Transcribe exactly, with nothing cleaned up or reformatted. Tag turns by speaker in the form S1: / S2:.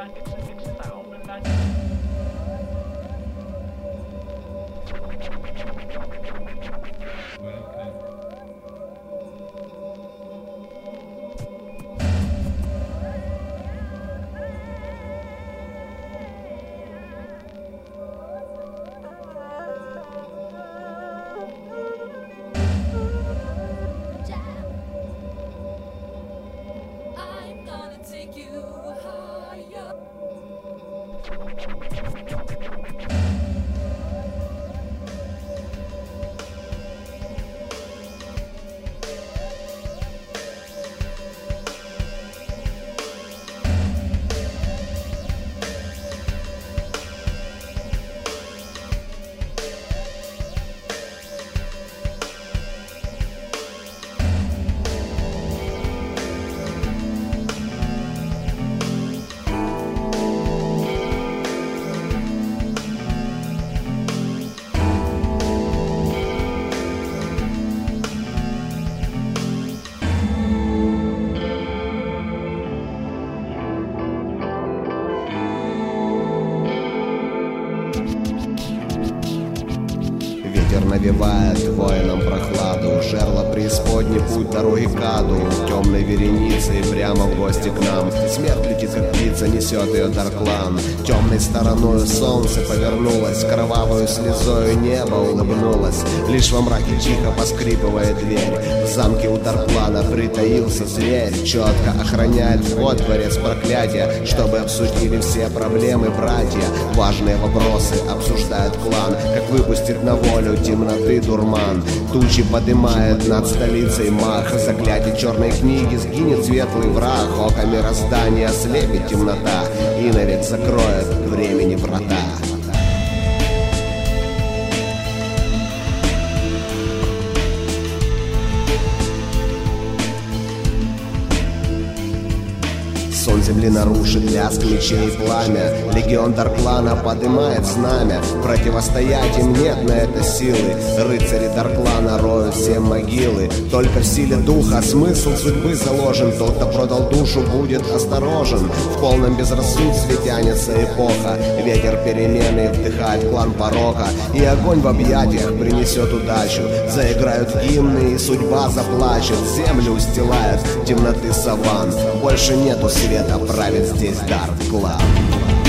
S1: Ветер навевает воинам прохладу, жерла преисподней путь дороги к аду. Темной вереницей прямо в гости к нам смерть летит, как птица, несет ее Дарклан. Темной стороною солнце повернулось, кровавую слезою небо улыбнулось. Лишь во мраке тихо поскрипывает дверь. В замке у Дарклана притаился зверь, четко охраняет вход в дворец проклятия, чтобы обсудили все проблемы братья. Важные вопросы обсуждает клан, как выпустить на волю темноты дурман. Тучи подымает над столицей мах, заклятие черной книги сгинет светлый враг. Око мироздания ослепит темнота, и навек закроет времени врата. Сон земли нарушит лязг мечей и пламя. Легион Дарклана подымает знамя. Противостоять им нет на это силы. Рыцари Дарклана роют все могилы. Только в силе духа смысл судьбы заложен. Тот, кто продал душу, будет осторожен. В полном безрассудстве тянется эпоха. Ветер перемены вдыхает клан порока, и огонь в объятиях принесет удачу. Заиграют гимны, и судьба заплачет. Землю устилает темноты саван. Больше нету света, правит здесь Дарк Клан.